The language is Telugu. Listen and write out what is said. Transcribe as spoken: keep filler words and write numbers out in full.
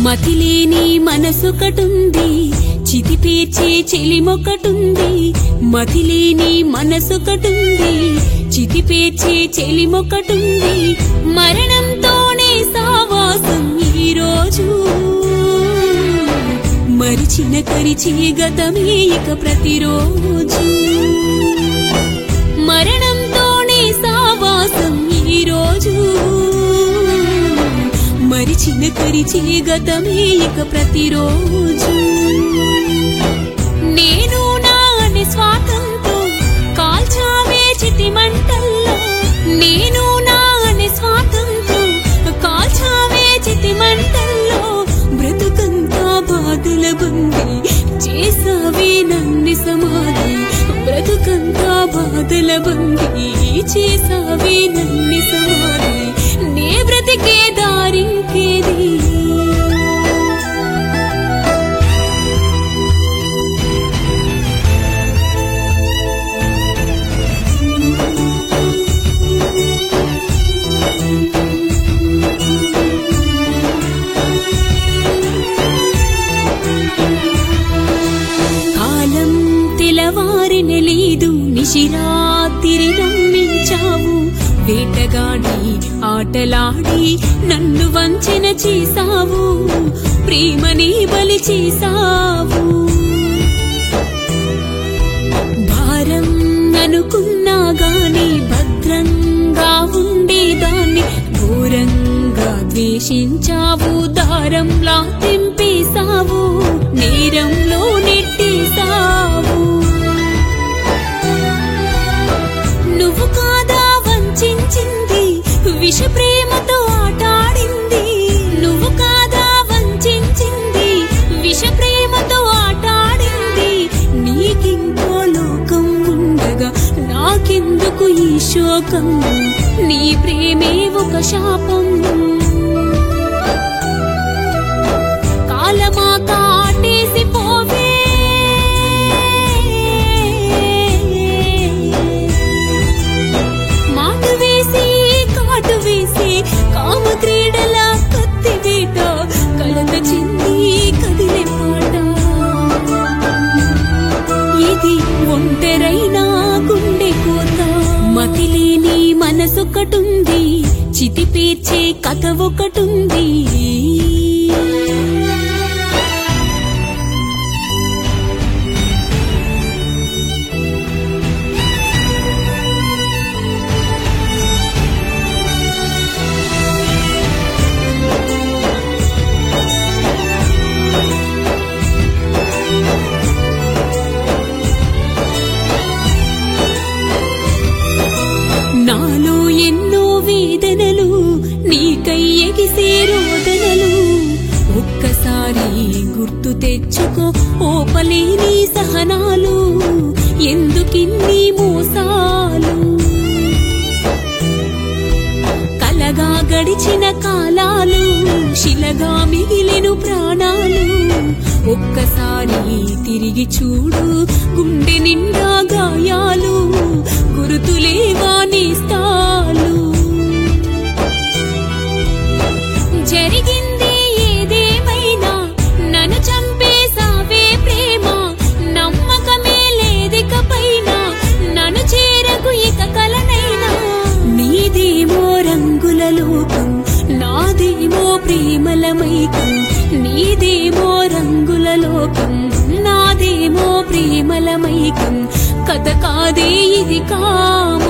మతిలేని మనసొకటుంది చితిపేర్చే చెలిమొకటుంది మతిలేని మనసొకటుంది చితిపేర్చే చెలిమొకటుంది మరణంతోనే సావాసం ఈ రోజు మరిచిన కరిచే గతమే ఇక ప్రతిరోజు మరణంతోనే సావాసం ఈ రోజు మరిచిన కరిచే గతమే ఇక ప్రతిరోజు నేను నా నిస్వార్థంతో కాల్చావే చితి మంటల్లో నేను నా నిస్వార్థంతో కాల్చావే చితి మంటల్లో బ్రతుకంతా బాధల బంది చేసావే నన్ను సమాధి బ్రతుకంతా బాధల బంది చేసావే నన్ను సమాధి నే బ్రతికే దారింకేది కాలం తెలవారిన లేదు నిశిరాత్రి నమ్మించావు వేటగాడి ఆటలాడి నన్ను వంచన చేసావు ప్రేమని బలి చేసావు భారం అనుకున్నా గాని భద్రంగా ఉండేదాన్ని ఘోరంగా ద్వేషించావు దారంలా తెంపేశావు నేరంలో నెట్టేశావు నువ్వు కాదా వంచింది విష ప్రేమతో ఆటాడింది నువ్వు కాదా వంచింది విష ప్రేమతో ఆటాడింది నీకింకో లోకం ఉండగా నాకెందుకు ఈ శోకం నీ ప్రేమే ఒక శాపం కాలమా కాటేసి పోవే మాటు వేసి కాటు వేసి కామ క్రీడల కత్తి వేట కలత చెంది కదిలే పాట ఇది ఒంటరైనా గుండె కోత మతిలేని మనసొకటుంది చితిపేర్చే కథ ఒకటుంది నాలో ఎన్నో వేదనలు నీకై ఎగిసే రోదనలు ఒక్కసారి గుర్తు తెచ్చుకో ఓపలేని సహనాలు ఎందుకిన్ని మోసాలు కలగా గడిచిన కాలాలు శిలగా మిగిలెను ప్రాణాలు ఒక్కసారి తిరిగి చూడు గుండె నిండా గాయాలు గురుతులేవా నేస్తాలు జరిగింది ఏదేమైనా నన్ను చంపేసావే ప్రేమ నమ్మకమే లేదికపైన నన్ను చేరకు ఇక కలనైనా నీదేమో రంగుల లోకం నాదేమో ప్రేమల మైకం నీదేమో రంగుల లోకం నాదేమో ప్రేమల మైకం కథ కాదే ఇది కామ